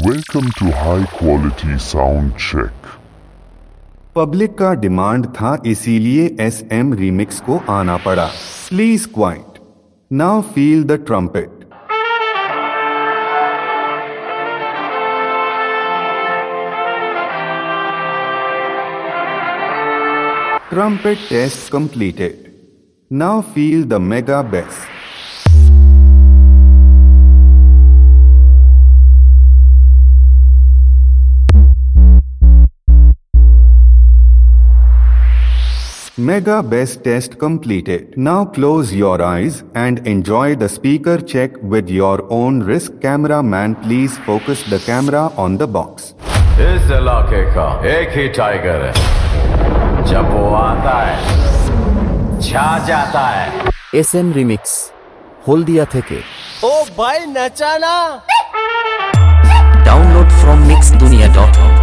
Welcome to High Quality Sound Check. Public का demand था, इसीलिए SM रीमिक्स को आना पड़ा. Please quiet. Now feel the trumpet. Trumpet test completed. Now feel the mega bass. Mega bass test completed. Now close your eyes and enjoy the speaker check with your own risk. Cameraman, please focus the camera on the box. इस इलाके का एक ही tiger है, जब वो आता है छा जाता है. SM রিমিক্স হলদিয়া থেকে. ओ भाई नचाना. Download from mixdunia.com.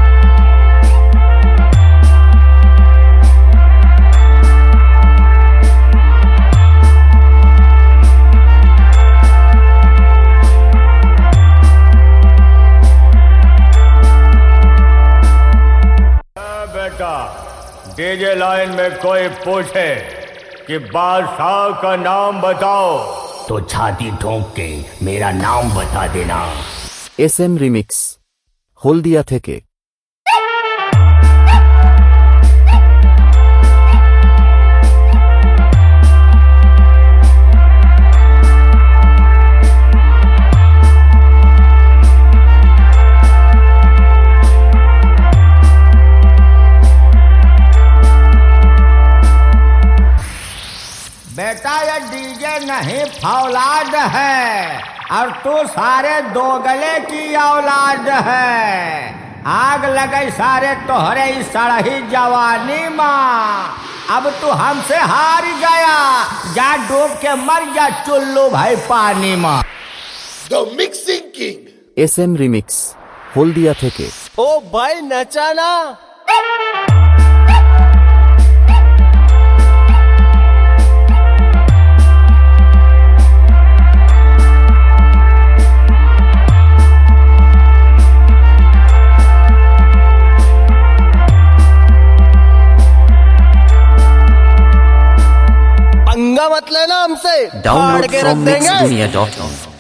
DJ line में कोई पूछे कि बादशाह का नाम बताओ तो छाती ठोक के मेरा नाम बता देना. SM রিমিক্স হলদিয়া থেকে. बेटा ये डीजे नहीं फौलाद है, और तू सारे दोगले की औलाद है. आग लगे सारे तोहरे इस सड़ही जवानी माँ. अब तू हमसे हार गया, जा डूब के मर जा चुल्लू भाई पानी माँ. The Mixing King. SM remix Haldia থেকে. ओ भाई नचाना. पंगा मत लेना हमसे, डाउनलोड फ्रॉम mixdunia.com.